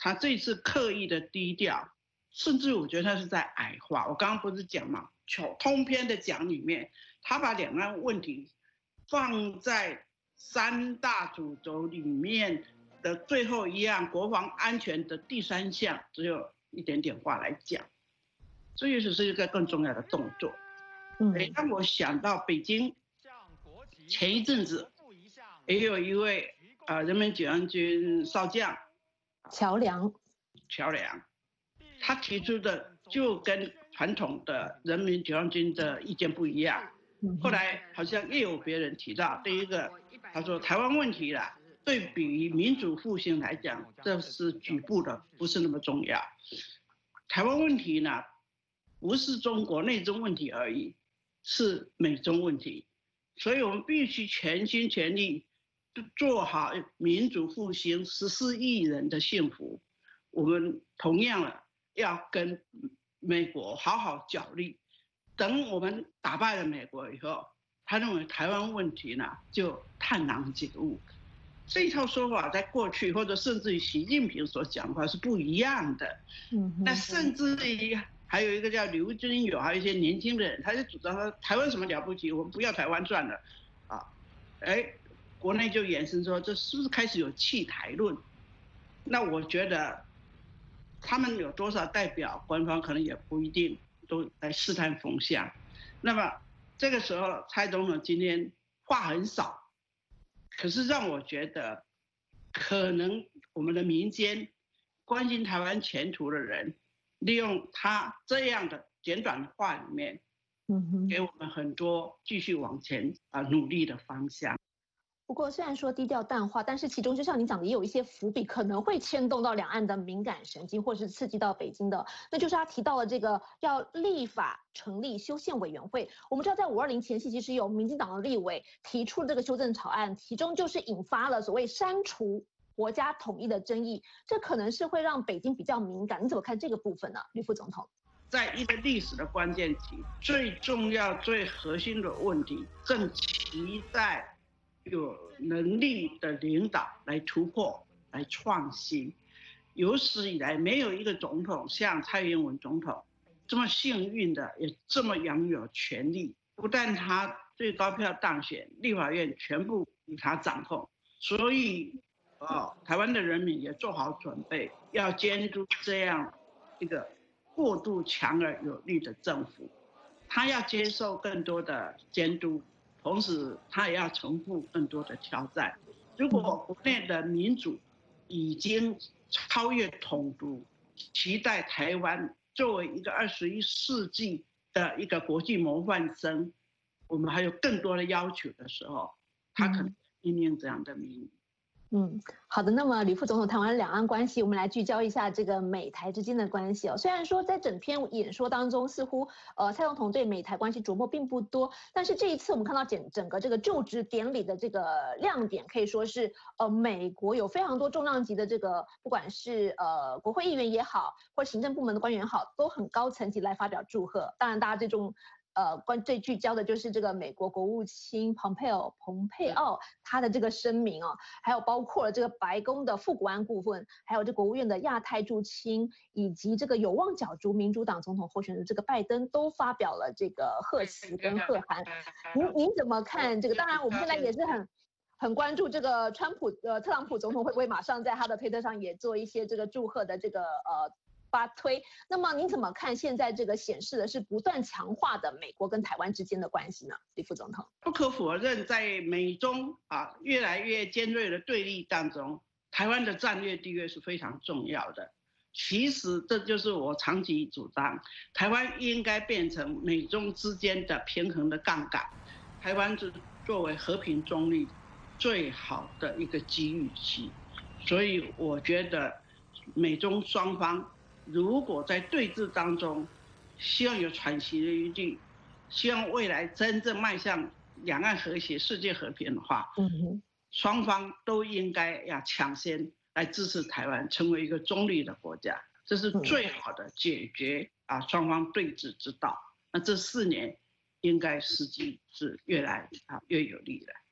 他这次刻意的低调，甚至我觉得他是在矮化。我刚刚不是讲嘛，通篇的讲里面，他把两岸问题放在三大主轴里面的最后一样，国防安全的第三项，只有一点点话来讲，这也是一个更重要的动作。嗯，让我想到北京前一阵子也有一位呃人民解放军少将乔梁， 乔梁，他提出的就跟传统的人民解放军的意见不一样。后来好像又有别人提到，第一个他说台湾问题啦，对比于民主复兴来讲，这是局部的，不是那么重要。台湾问题呢，不是中国内政问题而已，是美中问题，所以我们必须全心全力做好民主复兴十四亿人的幸福。我们同样了要跟美国好好角力。等我们打败了美国以后，他认为台湾问题呢就探囊解悟。这一套说法在过去或者甚至于习近平所讲的话是不一样的。嗯，那甚至于还有一个叫刘遵友，还有一些年轻的人，他就主张说台湾什么了不起，我们不要台湾算了啊。哎，国内就衍生说这是不是开始有弃台论？那我觉得他们有多少代表，官方可能也不一定都来试探风向。那么这个时候蔡总统今天话很少，可是让我觉得可能我们的民间关心台湾前途的人，利用他这样的简短的话里面，给我们很多继续往前啊努力的方向。 不过虽然说低调淡化，但是其中就像你讲的，也有一些伏笔，可能会牵动到两岸的敏感神经，或是刺激到北京的。那就是他提到了这个要立法成立修宪委员会。我们知道在五二零前夕，其实有民进党的立委提出这个修正草案，其中就是引发了所谓删除国家统一的争议，这可能是会让北京比较敏感。你怎么看这个部分呢，吕副总统？ 在一个历史的关键期，最重要、最核心的问题，正期待有能力的领导来突破、来创新。有史以来，没有一个总统像蔡英文总统这么幸运的，也这么拥有权力。不但他最高票当选，立法院全部由他掌控，所以，哦，台湾的人民也做好准备，要监督这样一个过度强而有力的政府。他要接受更多的监督。同时，他也要承负更多的挑战。如果国内的民主已经超越统独，期待台湾作为一个二十一世纪的一个国际模范生，我们还有更多的要求的时候，他可能因应这样的民意。 嗯，好的。那么吕副总统谈完两岸关系，我们来聚焦一下这个美台之间的关系哦。虽然说在整篇演说当中，似乎呃蔡总统对美台关系琢磨并不多，但是这一次我们看到整整个这个就职典礼的这个亮点，可以说是呃美国有非常多重量级的这个，不管是呃国会议员也好，或行政部门的官员也好，都很高层级来发表祝贺。当然，大家最重呃，关最聚焦的就是这个美国国务卿蓬佩奥蓬佩奥他的这个声明哦，还有包括了这个白宫的副国安顾问，还有这国务院的亚太驻青，以及这个有望角逐民主党总统候选人这个拜登都发表了这个贺词跟贺函。您您怎么看这个？当然，我们现在也是很很关注这个川普呃特朗普总统会不会马上在他的推特上也做一些这个祝贺的这个呃。发推，那么您怎么看现在这个显示的是不断强化的美国跟台湾之间的关系呢？李副总统， 不可否认，在美中啊越来越尖锐的对立当中，台湾的战略地位是非常重要的。其实这就是我长期主张，台湾应该变成美中之间的平衡的杠杆。台湾是作为和平中立最好的一个机遇期，所以我觉得美中双方如果在对峙当中，希望有喘息的余地，希望未来真正迈向两岸和谐、世界和平的话，嗯，双方都应该要抢先来支持台湾成为一个中立的国家，这是最好的解决啊双方对峙之道。那这四年应该时机是越来啊越有利的。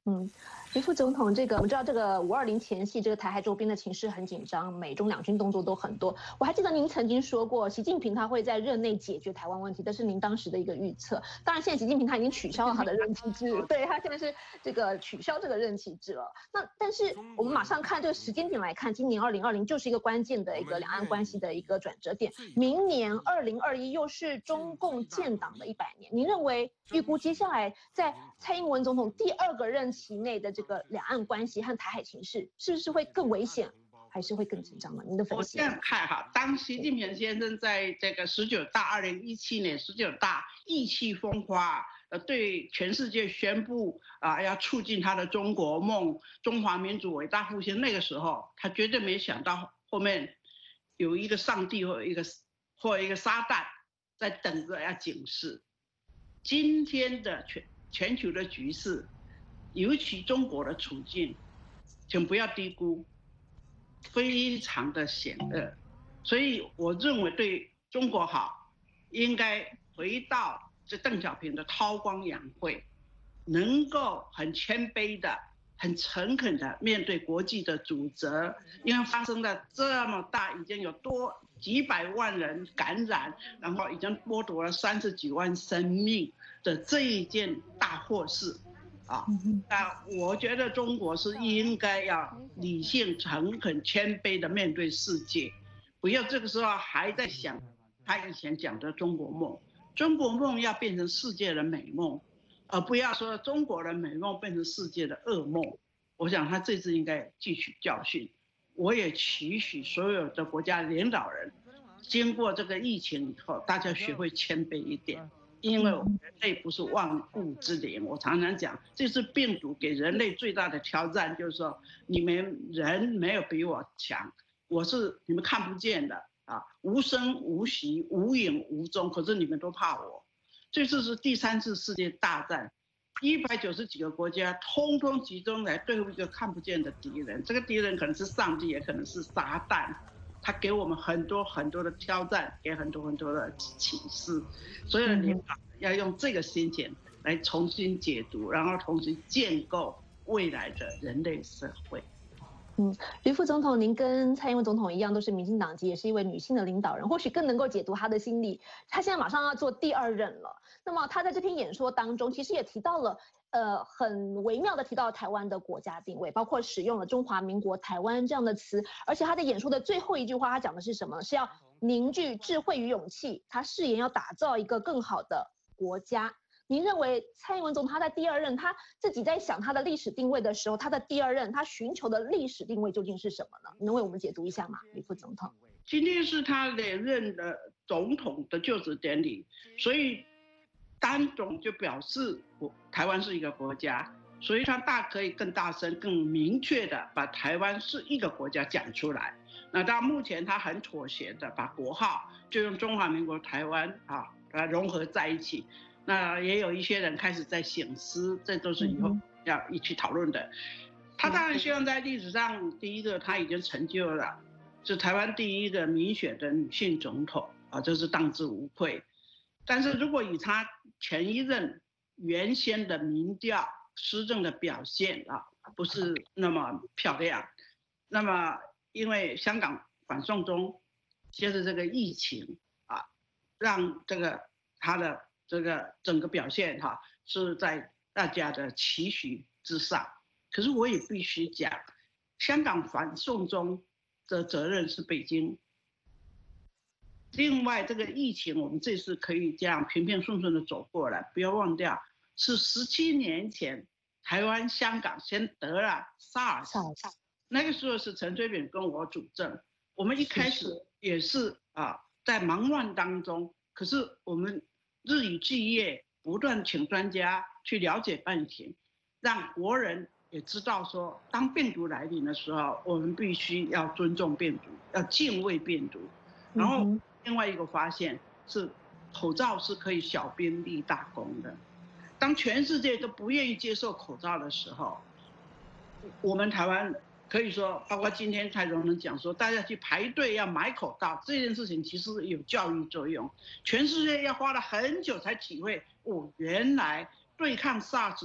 嗯。李副总统，这个我们知道，这个五二零前夕，这个台海周边的情势很紧张，美中两军动作都很多。我还记得您曾经说过，习近平他会在任内解决台湾问题，这是您当时的一个预测。当然，现在习近平他已经取消了他的任期制，对他现在是这个取消这个任期制了。那但是我们马上看这个时间点来看，今年二零二零就是一个关键的一个两岸关系的一个转折点。明年二零二一又是中共建党的一百年，您认为预估接下来在蔡英文总统第二个任期内的这个两岸关系和台海情势，是不是会更危险，还是会更紧张呢？您的分析？ 我这样看哈，当习近平先生在这个十九大二零一七年十九大意气风发，呃，对全世界宣布啊、呃，要促进他的中国梦、中华民族伟大复兴，那个时候他绝对没想到后面有一个上帝或一个或一个撒旦在等着要警示。今天的全全球的局势，尤其中国的处境，请不要低估，非常的险恶。所以我认为对中国好，应该回到这邓小平的韬光养晦，能够很谦卑的、很诚恳的面对国际的主责，因为发生了这么大，已经有多几百万人感染，然后已经剥夺了三十几万生命的这一件大祸事。啊，那我觉得中国是应该要理性、诚恳、谦卑的面对世界，不要这个时候还在想他以前讲的中国梦。中国梦要变成世界的美梦，而不要说中国的美梦变成世界的噩梦。我想他这次应该汲取教训。我也期许所有的国家领导人，经过这个疫情以后，大家学会谦卑一点。因为人类不是万物之灵，我常常讲，这次病毒给人类最大的挑战，就是说你们人没有比我强，我是你们看不见的啊，无声无息、无影无踪，可是你们都怕我。这次是第三次世界大战，一百九十几个国家通通集中来对付一个看不见的敌人，这个敌人可能是上帝，也可能是撒旦。他给我们很多很多的挑战，给很多很多的启示，所有的领导要用这个心情来重新解读，然后重新建构未来的人类社会。 嗯，吕副总统，您跟蔡英文总统一样，都是民进党籍，也是一位女性的领导人，或许更能够解读她的心理。她现在马上要做第二任了，那么她在这篇演说当中，其实也提到了。呃，很微妙的提到台湾的国家定位，包括使用了中华民国台湾这样的词，而且他在演说的最后一句话，他讲的是什么？是要凝聚智慧与勇气，他誓言要打造一个更好的国家。您认为蔡英文总统他在第二任，他自己在想他的历史定位的时候，他的第二任他寻求的历史定位究竟是什么呢？能为我们解读一下吗，李副总统？ 今天是他连任的总统的就职典礼，所以。单总就表示我台湾是一个国家，所以他大可以更大声、更明确的把台湾是一个国家讲出来。那到目前他很妥协的把国号就用中华民国台湾啊，把它融合在一起。那也有一些人开始在省思，这都是以后要一起讨论的。他当然希望在历史上，第一个他已经成就了，是台湾第一个民选的女性总统啊，这是当之无愧。但是如果以他前一任原先的民调施政的表现啊，不是那么漂亮，那么因为香港反送中，接着这个疫情啊，让这个他的这个整个表现哈、啊、是在大家的期许之上。可是我也必须讲，香港反送中的责任是北京。另外，这个疫情我们这次可以这样平平顺顺的走过来，不要忘掉，是十七年前台湾、香港先得了 SARS， 那个时候是陈水扁跟我主政，我们一开始也是啊在忙乱当中，可是我们日以继夜，不断请专家去了解病情，让国人也知道说，当病毒来临的时候，我们必须要尊重病毒，要敬畏病毒，然后。另外一个发现是，口罩是可以小兵立大功的。当全世界都不愿意接受口罩的时候，我们台湾可以说，包括今天蔡总统讲说，大家去排队要买口罩这件事情，其实有教育作用。全世界要花了很久才体会，哦，原来对抗 SARS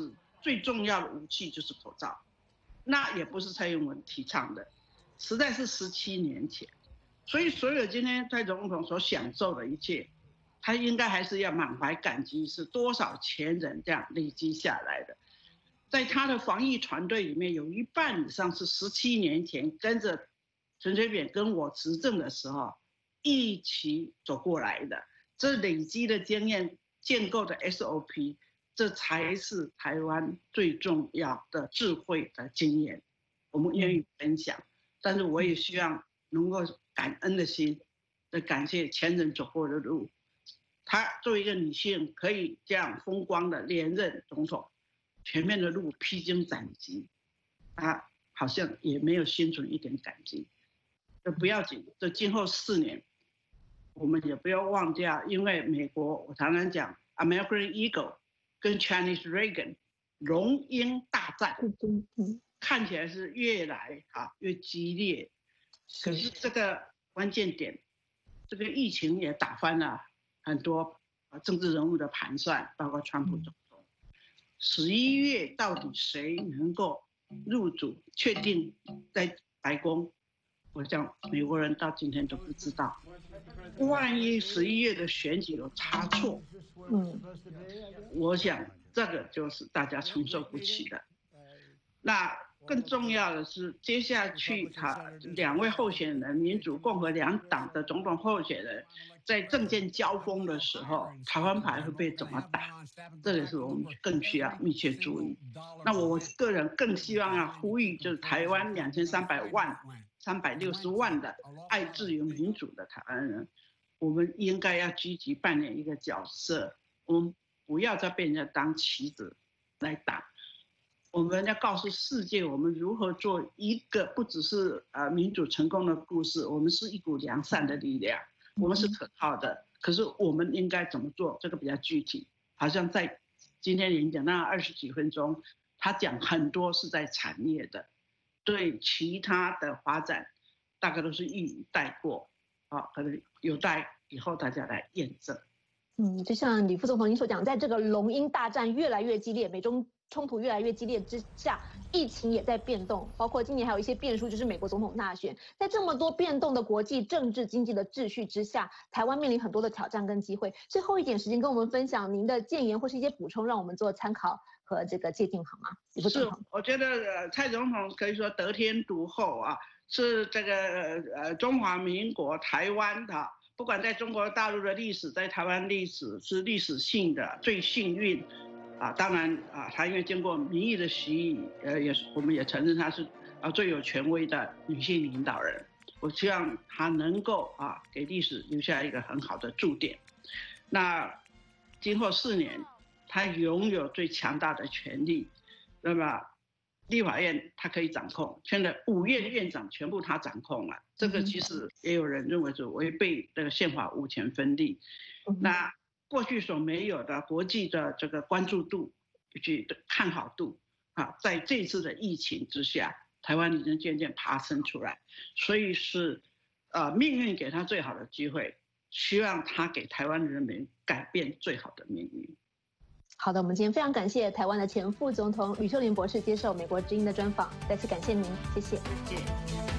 最重要的武器就是口罩，那也不是蔡英文提倡的，实在是十七年前。所以所有今天蔡总统所享受的一切，他应该还是要满怀感激，是多少前人这样累积下来的。在他的防疫团队里面，有一半以上是十七年前跟着陈水扁跟我执政的时候一起走过来的，这累积的经验建构的 S O P， 这才是台湾最重要的智慧的经验，我们愿意分享。但是我也希望能够感恩的心的感谢前人走过的路。她作为一个女性，可以这样风光的连任总统，前面的路披荆斩棘，她好像也没有心存一点感激。这不要紧，这今后四年，我们也不要忘掉，因为美国我常常讲 American Eagle 跟 Chinese Dragon 龙鹰大战，看起来是越来啊越激烈，可是这个关键点，这个疫情也打翻了很多政治人物的盘算，包括川普总统。十一月到底谁能够入主，确定在白宫？我想美国人到今天都不知道。万一十一月的选举有差错，嗯，我想这个就是大家承受不起的。那更重要的是，接下去他两位候选人，民主、共和两党的总统候选人，在政见交锋的时候，台湾牌会被怎么打？这也是我们更需要密切注意。那我个人更希望要呼吁，就是台湾两千三百万、三百六十万的爱自由民主的台湾人，我们应该要积极扮演一个角色，我们不要再被人家当棋子来打。我们要告诉世界，我们如何做一个不只是呃民主成功的故事，我们是一股良善的力量，我们是可靠的。可是我们应该怎么做？这个比较具体。好像在今天演讲那二十几分钟，他讲很多是在产业的，对其他的发展，大概都是一语带过，啊，可能有待以后大家来验证。 嗯，就像李副总统您所讲，在这个龙鹰大战越来越激烈，美中冲突越来越激烈之下，疫情也在变动，包括今年还有一些变数，就是美国总统大选。在这么多变动的国际政治经济的秩序之下，台湾面临很多的挑战跟机会。最后一点时间跟我们分享您的建言或是一些补充，让我们做参考和这个界定好吗？ 是，我觉得呃蔡总统可以说得天独厚啊，是这个呃中华民国台湾的。不管在中国大陆的历史，在台湾历史是历史性的最幸运，啊，当然啊，她因为经过民意的洗礼，呃，也是我们也承认她是啊最有权威的女性领导人。我希望她能够啊给历史留下一个很好的注点。那今后四年，她拥有最强大的权力，那么立法院他可以掌控，现在五院院长全部他掌控了，这个其实也有人认为是违背这个宪法五权分立。那过去所没有的国际的这个关注度以及看好度啊，在这次的疫情之下，台湾已经渐渐爬升出来，所以是呃命运给他最好的机会，希望他给台湾人民改变最好的命运。 好的，我们今天非常感谢台湾的前副总统吕秀莲博士接受美国之音的专访，再次感谢您，谢谢。 谢谢。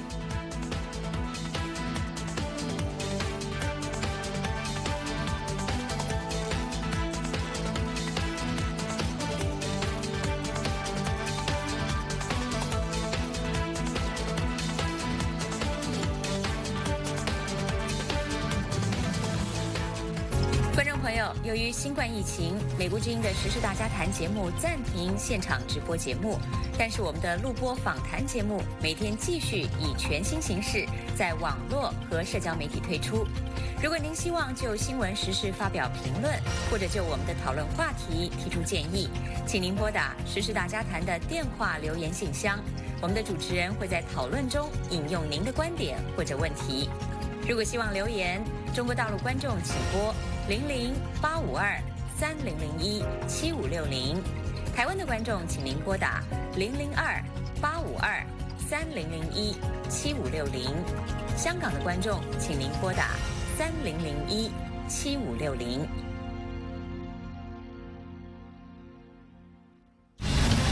由于新冠疫情，美国之音的时事大家谈节目暂停现场直播节目，但是我们的录播访谈节目每天继续以全新形式在网络和社交媒体推出。如果您希望就新闻时事发表评论，或者就我们的讨论话题提出建议，请您拨打时事大家谈的电话留言信箱，我们的主持人会在讨论中引用您的观点或者问题。如果希望留言，中国大陆观众请拨零零八五二三零零一七五六零，台湾的观众请您拨打零零二八五二三零零一七五六零，香港的观众请您拨打三零零一七五六零。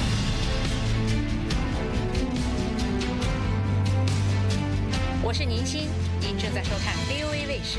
我是宁欣，您正在收看 V O A 卫视。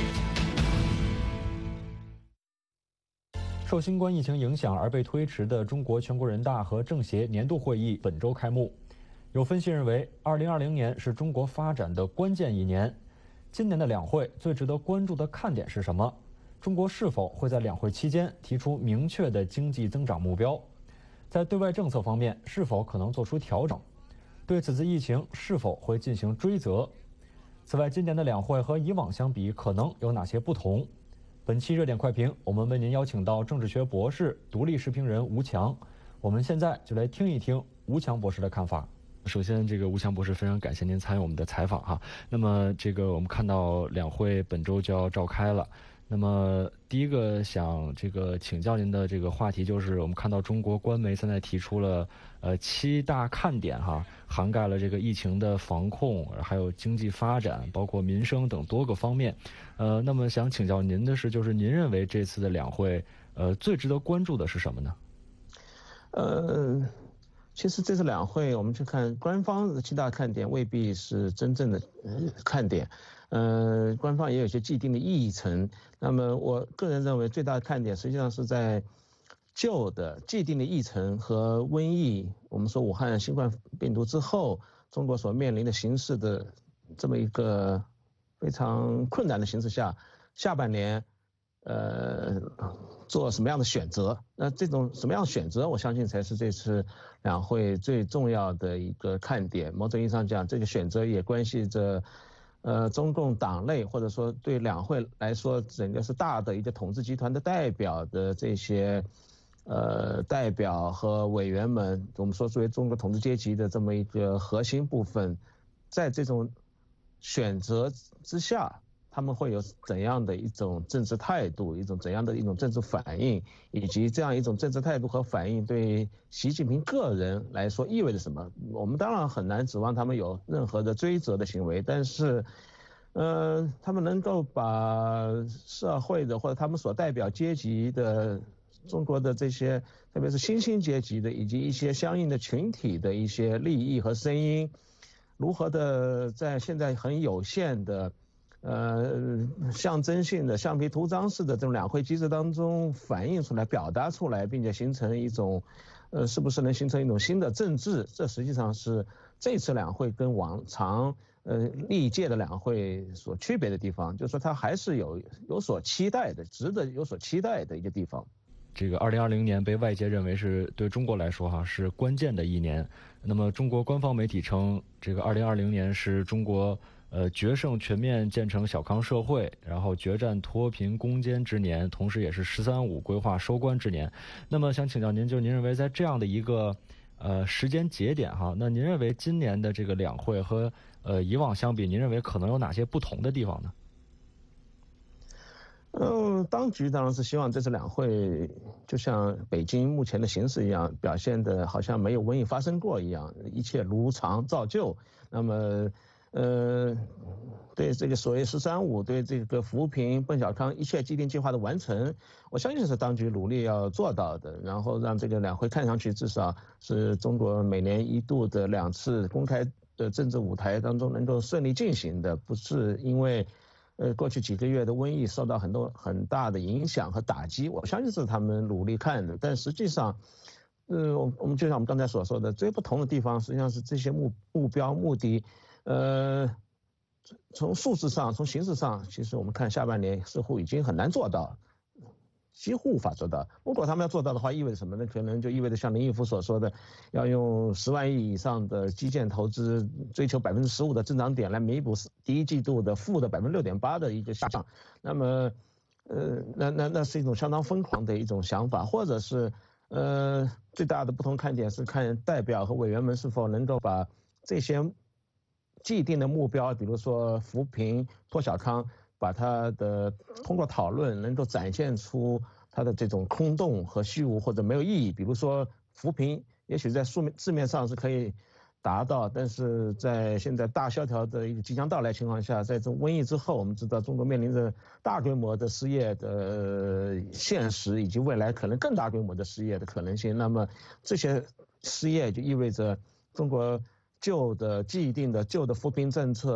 受新冠疫情影响而被推迟的中国全国人大和政协年度会议本周开幕。有分析认为，二零二零年是中国发展的关键一年。今年的两会最值得关注的看点是什么？中国是否会在两会期间提出明确的经济增长目标？在对外政策方面，是否可能做出调整？对此次疫情是否会进行追责？此外，今年的两会和以往相比，可能有哪些不同？本期热点快评，我们为您邀请到政治学博士、独立时评人吴强。我们现在就来听一听吴强博士的看法。首先，这个吴强博士非常感谢您参与我们的采访哈。那么，这个我们看到两会本周就要召开了。那么，第一个想这个请教您的这个话题就是，我们看到中国官媒现在提出了呃七大看点哈，涵盖了这个疫情的防控，还有经济发展，包括民生等多个方面。呃，那么想请教您的是，就是您认为这次的两会呃最值得关注的是什么呢？ 呃。其实这次两会，我们去看官方的七大看点，未必是真正的看点。呃，官方也有一些既定的议程。那么我个人认为，最大的看点实际上是在旧的既定的议程和瘟疫，我们说武汉新冠病毒之后，中国所面临的形势的这么一个非常困难的形势下，下半年。呃，做什么样的选择？那这种什么样的选择，我相信才是这次两会最重要的一个看点。某种意义上讲，这个选择也关系着，呃，中共党内或者说对两会来说，整个是大的一个统治集团的代表的这些，呃，代表和委员们，我们说作为中国统治阶级的这么一个核心部分，在这种选择之下。他们会有怎样的一种政治态度，一种怎样的一种政治反应，以及这样一种政治态度和反应对习近平个人来说意味着什么？我们当然很难指望他们有任何的追责的行为，但是，呃，他们能够把社会的或者他们所代表阶级的中国的这些，特别是新兴阶级的以及一些相应的群体的一些利益和声音，如何的在现在很有限的。呃，象征性的、橡皮图章式的这种两会机制当中反映出来、表达出来，并且形成一种，呃，是不是能形成一种新的政治？这实际上是这次两会跟往常呃历届的两会所区别的地方，就是说它还是有有所期待的，值得有所期待的一个地方。 这个二零二零年被外界认为是对中国来说哈是关键的一年。那么中国官方媒体称，这个二零二零年是中国。呃，决胜全面建成小康社会，然后决战脱贫攻坚之年，同时也是“十三五”规划收官之年。那么，想请教您，就您认为在这样的一个呃时间节点哈，那您认为今年的这个两会和呃以往相比，您认为可能有哪些不同的地方呢？ 嗯，当局当然是希望这次两会就像北京目前的形势一样，表现的好像没有瘟疫发生过一样，一切如常照旧。那么。呃，对这个所谓“十三五”，对这个扶贫、奔小康一切既定计划的完成，我相信是当局努力要做到的。然后让这个两会看上去至少是中国每年一度的两次公开的政治舞台当中能够顺利进行的，不是因为呃过去几个月的瘟疫受到很多很大的影响和打击。我相信是他们努力看的，但实际上。呃，我们就像我们刚才所说的，最不同的地方实际上是这些目目标目的。呃，从数字上、从形式上，其实我们看下半年似乎已经很难做到，几乎无法做到。如果他们要做到的话，意味着什么呢？可能就意味着像林毅夫所说的，要用十万亿以上的基建投资，追求百分之十五的增长点来弥补第一季度的负的百分之六点八的一个下降。那么，呃，那那那是一种相当疯狂的一种想法，或者是呃，最大的不同看点是看代表和委员们是否能够把这些。既定的目标，比如说扶贫、脱小康，把它的通过讨论能够展现出它的这种空洞和虚无或者没有意义。比如说扶贫，也许在书面字面上是可以达到，但是在现在大萧条的一个即将到来情况下，在这种瘟疫之后，我们知道中国面临着大规模的失业的现实，以及未来可能更大规模的失业的可能性。那么这些失业就意味着中国。旧的既定的旧的扶贫政策，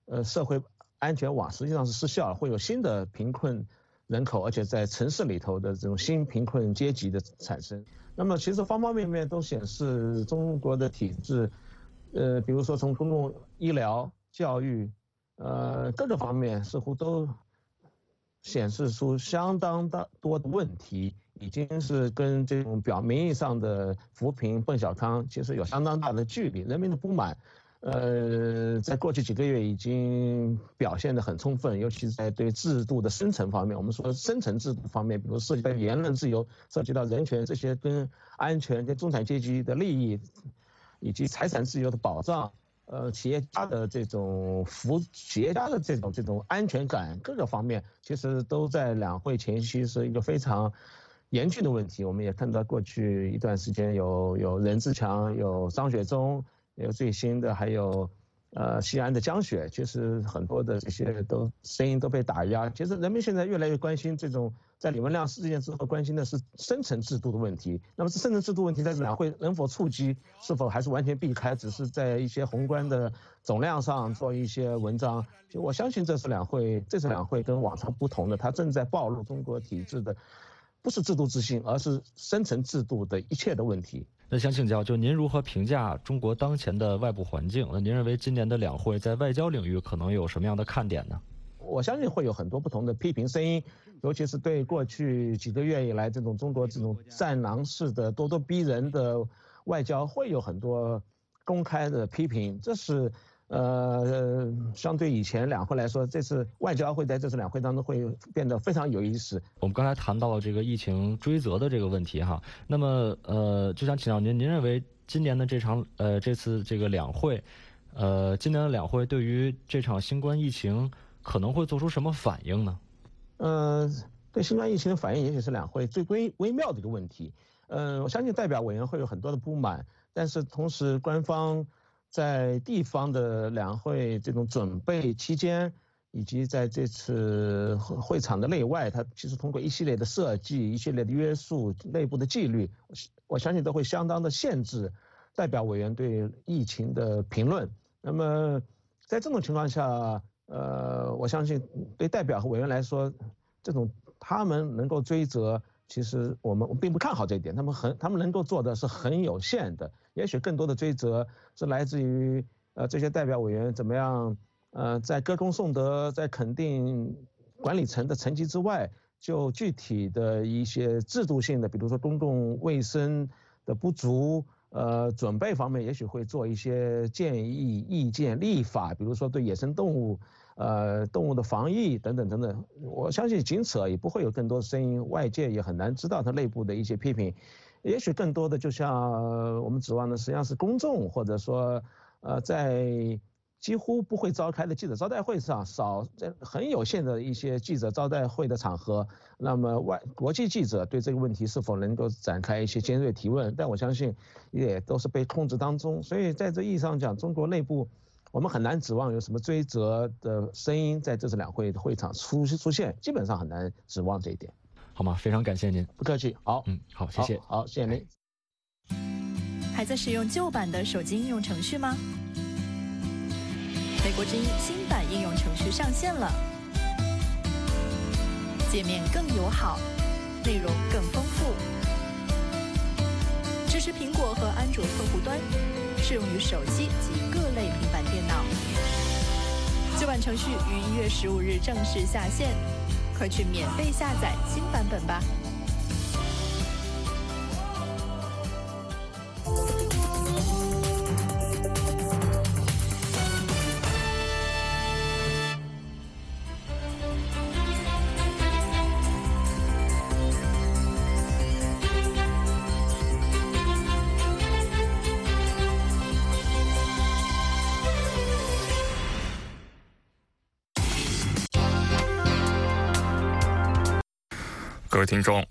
呃社会安全网实际上是失效了，会有新的贫困人口，而且在城市里头的这种新贫困阶级的产生。那么其实方方面面都显示中国的体制，呃，比如说从公共医疗、教育，呃，各个方面似乎都显示出相当大多的问题，已经是跟这种表名义上的扶贫奔小康其实有相当大的距离。人民的不满，呃，在过去几个月已经表现得很充分，尤其是在对制度的深层方面，我们说深层制度方面，比如涉及到言论自由、涉及到人权这些跟安全、跟中产阶级的利益，以及财产自由的保障。呃，企业家的这种服，企业家的这种这种安全感，各个方面其实都在两会前夕是一个非常严峻的问题。我们也看到过去一段时间有有任志强，有张雪忠，有最新的还有呃西安的江雪，其实很多的这些都声音都被打压。其实人们现在越来越关心这种。在李文亮事件之后，关心的是深层制度的问题。那么，这深层制度问题在两会能否触及，是否还是完全避开，只是在一些宏观的总量上做一些文章？就我相信，这次两会，这次两会跟往常不同的，它正在暴露中国体制的不是制度自信，而是深层制度的一切的问题。 那想请教，就您如何评价中国当前的外部环境？那您认为今年的两会在外交领域可能有什么样的看点呢？ 我相信会有很多不同的批评声音，尤其是对过去几个月以来这种中国这种战狼式的咄咄逼人的外交会有很多公开的批评。这是呃相对以前两会来说，这次外交会在这次两会当中会变得非常有意思。 我们刚才谈到了这个疫情追责的这个问题哈，那么呃就想请教您，您认为今年的这场呃这次这个两会，呃今年的两会对于这场新冠疫情可能会做出什么反应呢？ 呃，对新冠疫情的反应，也许是两会最微微妙的一个问题。呃，我相信代表委员会有很多的不满，但是同时官方在地方的两会这种准备期间，以及在这次会场的内外，它其实通过一系列的设计、一系列的约束、内部的纪律，我相信都会相当的限制代表委员对疫情的评论。那么在这种情况下，呃，我相信对代表和委员来说，这种他们能够追责，其实我们并不看好这一点。他们很，他们能够做的是很有限的。也许更多的追责是来自于呃这些代表委员怎么样，呃，在歌功颂德，在肯定管理层的成绩之外，就具体的一些制度性的，比如说公共卫生的不足。呃，准备方面也许会做一些建议、意见、立法，比如说对野生动物、呃动物的防疫等等等等。我相信仅此而已，不会有更多的声音，外界也很难知道它内部的一些批评。也许更多的就像、呃、我们指望的，实际上是公众，或者说呃在几乎不会召开的记者招待会上，少在很有限的一些记者招待会的场合，那么外国际记者对这个问题是否能够展开一些尖锐提问，但我相信也都是被控制当中。所以在这意义上讲，中国内部我们很难指望有什么追责的声音在这次两会的会场出出现，基本上很难指望这一点。 好吗？非常感谢您， 不客气。好， 嗯，好，谢谢， 好，好谢谢您。 还在使用旧版的手机应用程序吗？美国之音新版应用程序上线了，界面更友好，内容更丰富，支持苹果和安卓客户端，适用于手机及各类平板电脑。旧版程序于一月十五日正式下线，快去免费下载新版本吧。 各位听众，